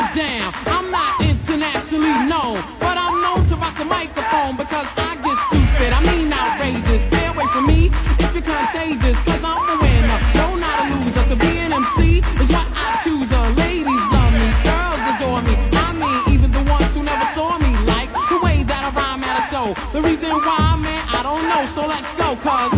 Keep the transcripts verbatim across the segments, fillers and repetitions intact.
down. I'm not internationally known, but I'm known to rock the microphone because I get stupid. I mean outrageous. Stay away from me if you're contagious, cause I'm a winner, no not a loser. To be an M C is what I choose. Uh, ladies love me, girls adore me. I mean even the ones who never saw me like the way that I rhyme at a show. The reason why, man, I don't know, so let's go, cause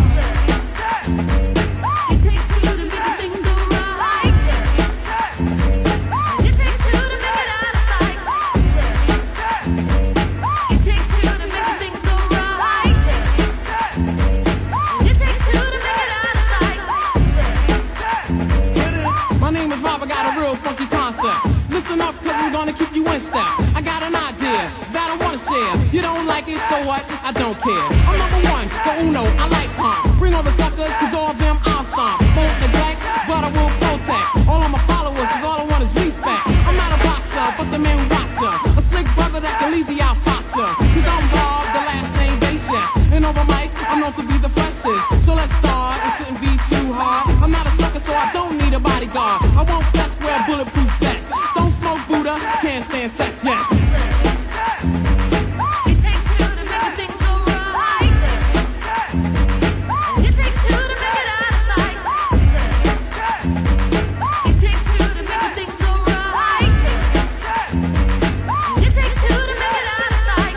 funky concept. Listen up, cause I'm gonna keep you in step. I got an idea that I wanna share. You don't like it, so what? I don't care. I'm number one, the uno, I like pump. Bring all the suckers, cause all of them I'll stomp. Won't neglect, but I will protect all of my followers, cause all I want is respect. I'm not a boxer, but the man who rocks ya. A slick brother that can easy out fox ya. Cause I'm Bob, the last name base, yes. And over mic, I'm known to be the freshest. So let's start, it shouldn't be too hard. I'm not a sucker, so I don't need a bodyguard. I won't flex, wear bulletproof vests. Don't smoke Buddha, can't stand sex, yes. It takes two to make a thing go right. It takes two to make it out of sight. It takes two to make a thing go right. It takes two to make it out of sight.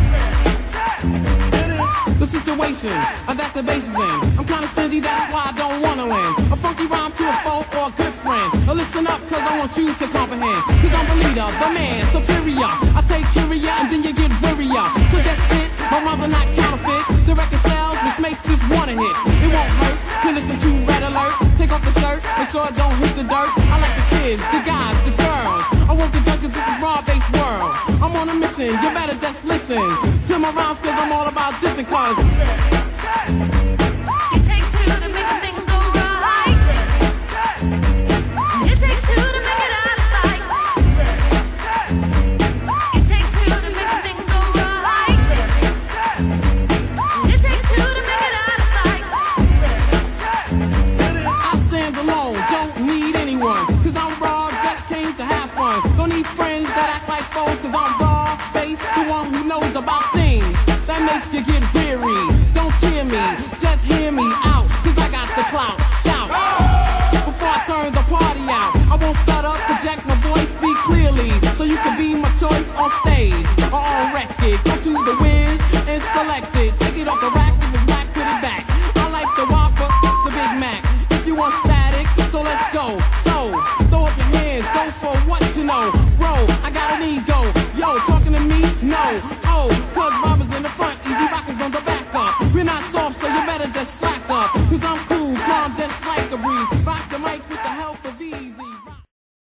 The situation of that the bass is in, I'm kinda stingy, that's why I don't wanna win. A funky rhyme to a foe or a good friend. Now listen up, cause I want you to comprehend. Cause I'm the leader, the man, superior. I take curia and then you get wearier. So that's it, my rhymes are not counterfeit. The record sells, which makes this one a hit. It won't hurt to listen to Red Alert. Take off the shirt, make sure it don't hit the dirt. I like the kids, the guys, the girls. I won't get cause this is raw-based world. I'm on a mission, you better just listen to my rhymes, cause I'm all about dissing, cause it takes two to make a thing go right. It takes two to make it out of sight. It takes two to make a thing go right. It takes two to make it out of sight. I stand alone, don't need anyone, cause I'm raw, just came to have fun. Don't need friends that act like foes, cause I'm raw, based, the one who knows about things that make you get weary. Don't cheer me, just hear me out, cause I got the clout. Shout before I turn the party out. I won't stutter, project my voice, speak clearly, so you can be my choice on stage or on record. Go to the Wiz and select it. Take it off the rack, if it's black, put it back. I like the Whopper, the Big Mac. If you want static, so let's go. So throw up your hands, go for what you know. Bro, I got an ego. Yo, talking to me? No.